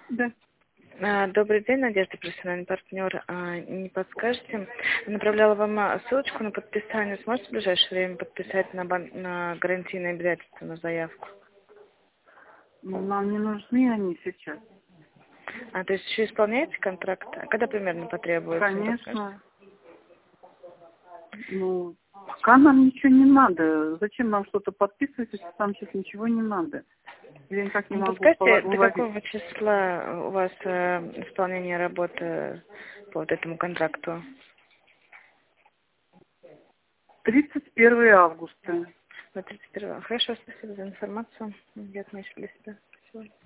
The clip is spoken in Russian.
Да. Добрый день, Надежда, профессиональный партнер. Не подскажете? Направляла вам ссылочку на подписание. Сможете в ближайшее время подписать на гарантийные обязательства, на заявку? Но нам не нужны они сейчас. То есть еще исполняете контракт? А когда примерно потребуется? Не подскажете? Конечно. Ну, пока нам ничего не надо. Зачем нам что-то подписывать, если там сейчас ничего не надо? Я никак не Не могу подскажете, до уловить. какого числа у вас исполнение работы по вот этому контракту? 31 августа. На 31. Хорошо, спасибо за информацию. Я отмечу для себя. Спасибо.